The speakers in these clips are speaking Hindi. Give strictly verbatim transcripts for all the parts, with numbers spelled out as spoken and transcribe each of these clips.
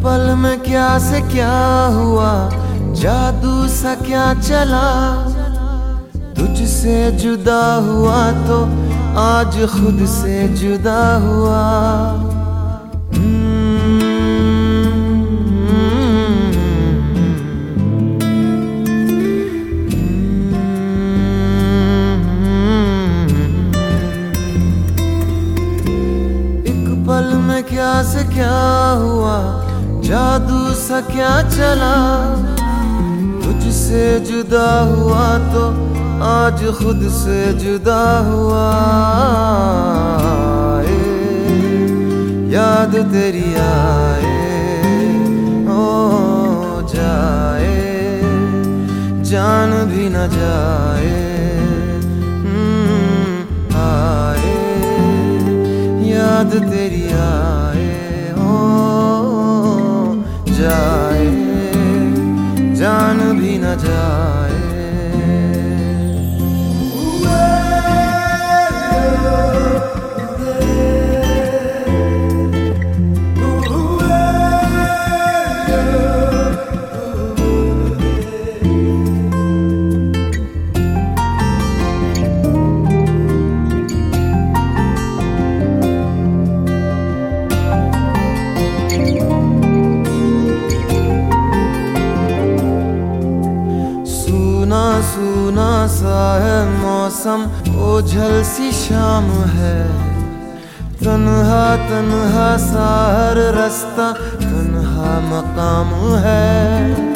पल में क्या से क्या हुआ, जादू सा क्या चला। तुझसे जुदा हुआ तो आज खुद से जुदा हुआ। एक पल में क्या से क्या हुआ, जादू सा क्या चला। तुझसे जुदा हुआ तो आज खुद से जुदा हुआ। याद तेरी आए हो जाए, जान भी न जाए। आए याद तेरी आए हो जाए, जान भी न जाए। सूना सा है मौसम, ओझल सी शाम है। तन्हा तन्हा सा हर रास्ता, तन्हा मकाम है।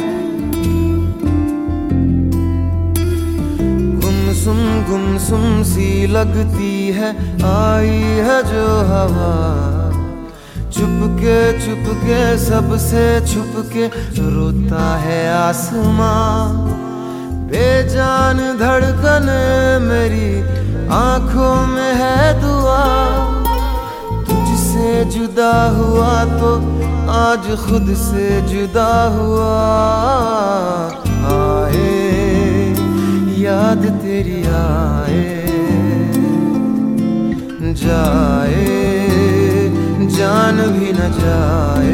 गुमसुम गुमसुम सी लगती है आई है जो हवा। चुपके चुपके सबसे छुपके रोता है आसमां। बेजान धड़कन मेरी आंखों में है दुआ। तुझसे जुदा हुआ तो आज खुद से जुदा हुआ। आए याद तेरी आए जाए, जान भी न जाए।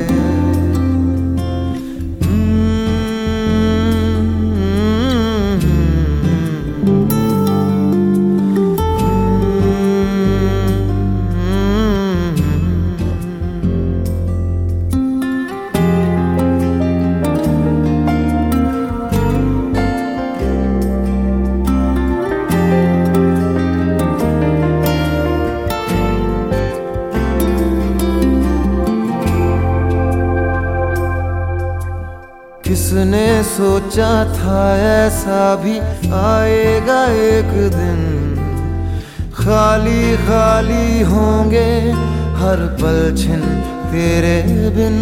किसने सोचा था ऐसा भी आएगा एक दिन। खाली खाली होंगे हर पल छिन तेरे बिन।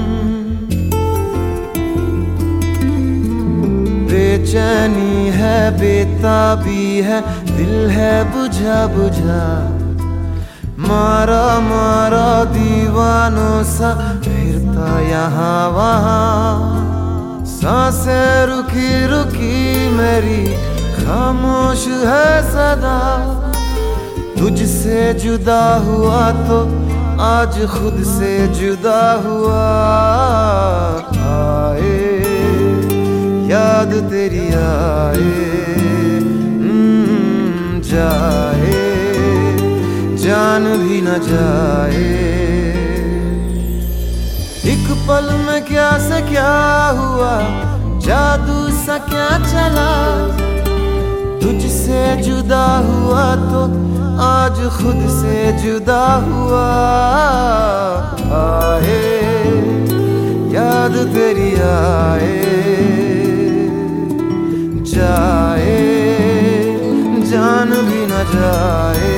बेचैनी है बेताबी है, दिल है बुझा बुझा। मारा मारा दीवानों सा फिरता यहाँ वहाँ। सांसें रुकी रुकी मेरी खामोश है सदा। तुझसे जुदा हुआ तो आज खुद से जुदा हुआ। आए याद तेरी आए जाए, जान भी न जाए। एक पल में क्या से क्या हुआ, जादू सा क्या चला। तुझसे जुदा हुआ तो आज खुद से जुदा हुआ। आए याद तेरी आए जाए, जान भी न जाए।